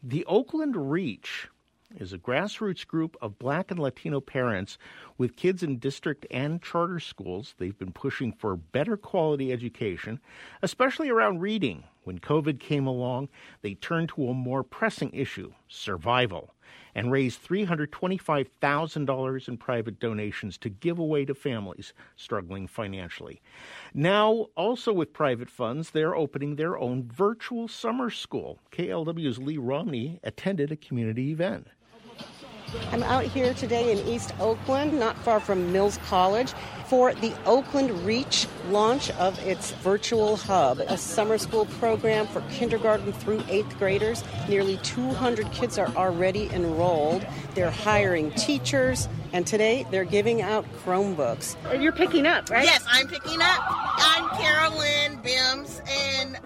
The Oakland Reach is a grassroots group of Black and Latino parents with kids in district and charter schools. They've been pushing for better quality education, especially around reading. When COVID came along, they turned to a more pressing issue, survival, and raised $325,000 in private donations to give away to families struggling financially. Now, also with private funds, they're opening their own virtual summer school. KLW's Lee Romney attended a community event. I'm out here today in East Oakland, not far from Mills College, for the Oakland Reach launch of its virtual hub, a summer school program for kindergarten through 8th graders. Nearly 200 kids are already enrolled. They're hiring teachers, and today they're giving out Chromebooks. And you're picking up, right? Yes, I'm picking up. I'm Carolyn Bims, and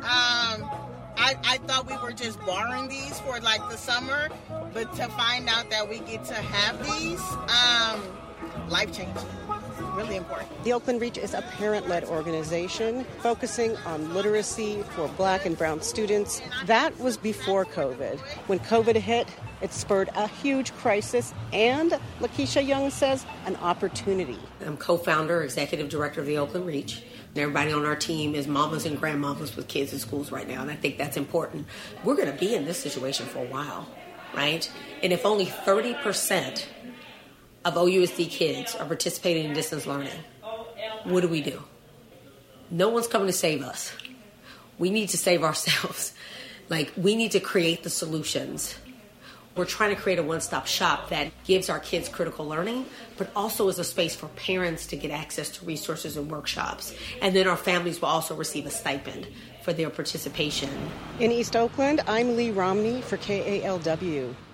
I thought we were just borrowing these for like the summer, but to find out that we get to have these, life-changing. Really important. The Oakland Reach is a parent-led organization focusing on literacy for Black and brown students. That was before COVID. When COVID hit, it spurred a huge crisis and, Lakeisha Young says, an opportunity. I'm co-founder, executive director of the Oakland Reach. Everybody on our team is mamas and grandmamas with kids in schools right now, and I think that's important. We're going to be in this situation for a while, right? And if only 30% of OUSD kids are participating in distance learning, what do? No one's coming to save us. We need to save ourselves. We need to create the solutions. We're trying to create a one-stop shop that gives our kids critical learning, but also is a space for parents to get access to resources and workshops. And then our families will also receive a stipend for their participation. In East Oakland, I'm Lee Romney for KALW.